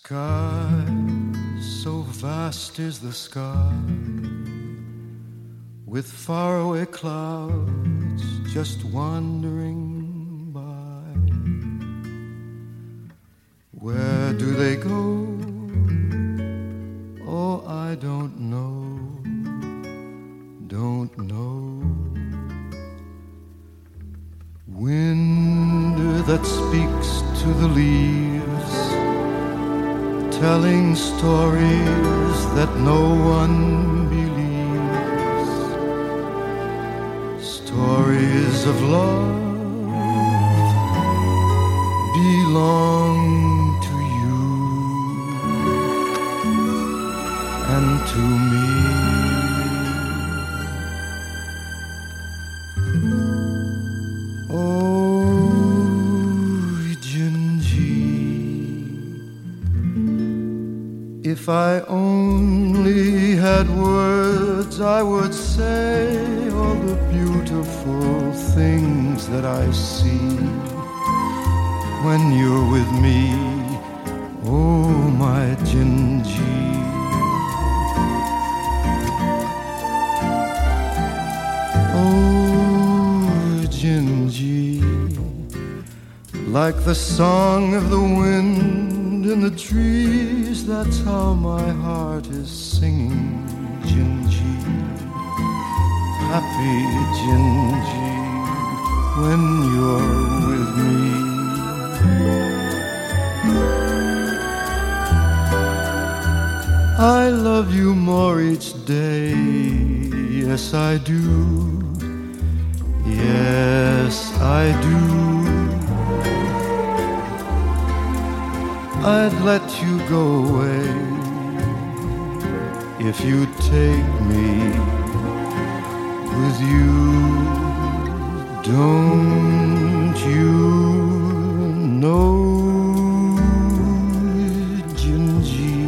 sky, so vast is the sky, with faraway clouds just wandering by. Where do they go? Oh, I don't know, don't know. Wind that speaks to the leaves, telling stories that no one believes, stories of love belong to you and to me. If I only had words, I would say all the beautiful things that I see when you're with me, oh my Gingy. Oh Gingy, like the song of the wind in the trees, that's how my heart is singing, Gingy. Happy Gingy, when you're with me. I love you more each day, yes I do, yes I do. I'd let you go away if you'd take me with you. Don't you know, Gingy,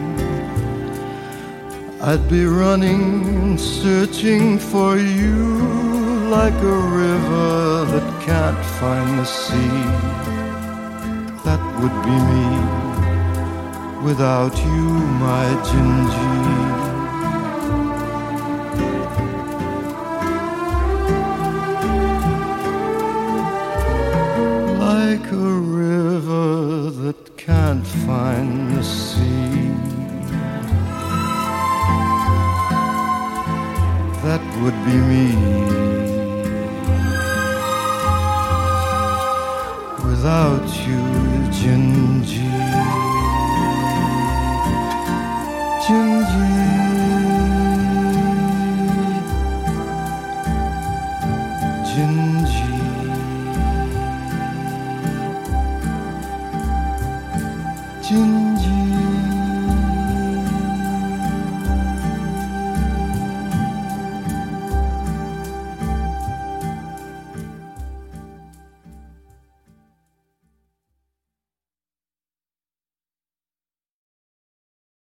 I'd be running, searching for you like a river that can't find the sea. That would be me without you, my Gingy. Like a river that can't find the sea. That would be me without you, Gingy. Gingy. Gingy. Gingy.